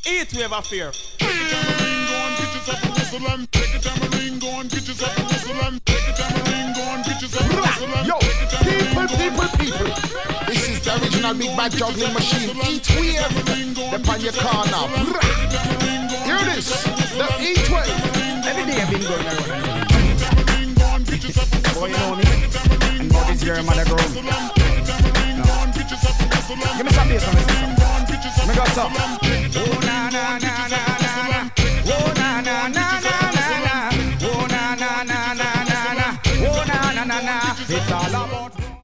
Eat wave affair. Take a tambourine, go and get yourself a whistle and take a tambourine, go and get yourself a whistle and take a tambourine, go and get yourself a whistle and yo, people. This is the original big bad juggling machine. Eat wave. They're on your car now. Hear this. The Eat wave. Every day I've been going around. Boy, you know me. And about this girl, mother grown. No. Give me some bass on this. Let me go some. Oh, na, na, na.